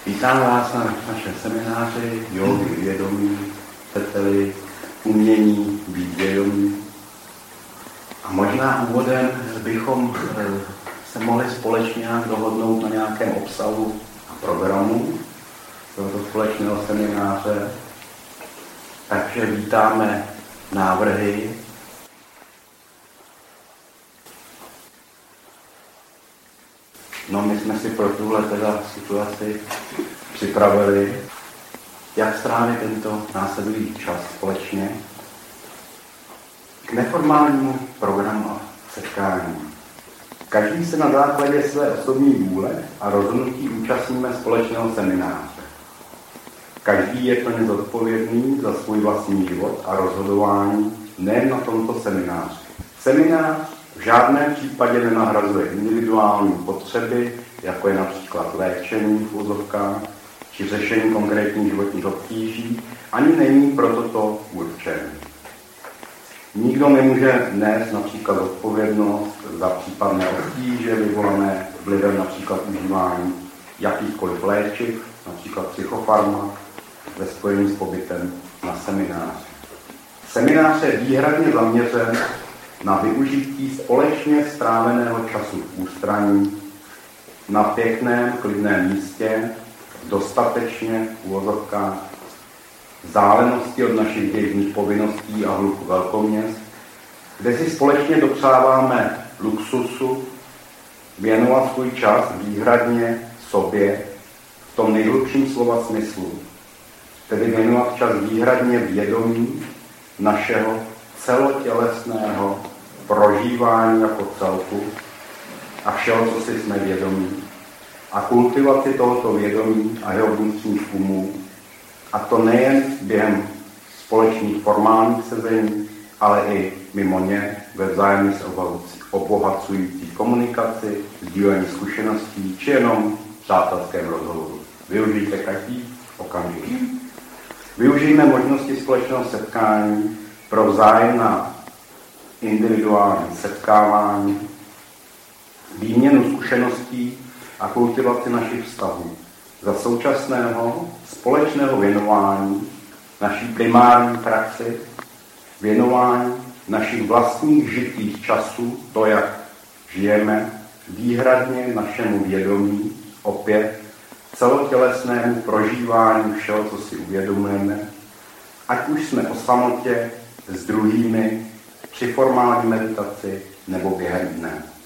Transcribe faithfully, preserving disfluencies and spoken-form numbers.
Vítám vás na našem semináři Jógy vědomí, chcete-li umění být vědomí. A možná úvodem bychom se mohli společně nějak dohodnout na nějakém obsahu a programu tohoto společného semináře. Takže vítáme návrhy. No, my jsme si pro tuhle teda situaci připravili, jak strávit tento následující čas společně k neformálnímu programu a setkání. Každý se na základě své osobní vůle a rozhodnutí účastníme společného semináře. Každý je plně zodpovědný za svůj vlastní život a rozhodování nejen na tomto semináři. Seminář v žádném případě nenahrazuje individuální potřeby, jako je například léčení v úzovkách či řešení konkrétních životních obtíží, ani není pro toto určen. Nikdo nemůže nést například odpovědnost za případné obtíže vyvolané vlivem například užívání jakýchkoliv léčiv, například psychofarmak, ve spojení s pobytem na semináři. Seminář je výhradně zaměřen na využití společně stráveného času v ústraní, na pěkném, klidném místě, dostatečně v úvozovkách, vzdálenosti od našich běžných povinností a hluku velkoměst, kde si společně dopřáváme luxusu věnovat svůj čas výhradně sobě v tom nejhlubším slova smyslu, tedy věnovat čas výhradně vědomí našeho celotělesného prožívání jako celku a všeho, co si jsme vědomí, a kultivaci tohoto vědomí a jeho vnitřních umů, a to nejen během společných formálních sezení, ale i mimo ně ve vzájemně se obohacující komunikaci, sdílení zkušeností či jenom v přátelském rozhovoru. Využijte každý okamžik. Využijme možnosti společného setkání pro vzájemná individuální setkávání, výměnu zkušeností a kultivaci našich vztahů za současného společného věnování naší primární praxi, věnování našich vlastních žitých časů, to, jak žijeme, výhradně našemu vědomí, opět celotělesnému prožívání všeho, co si uvědomujeme, ať už jsme o samotě s druhými, při formální meditaci nebo během dne.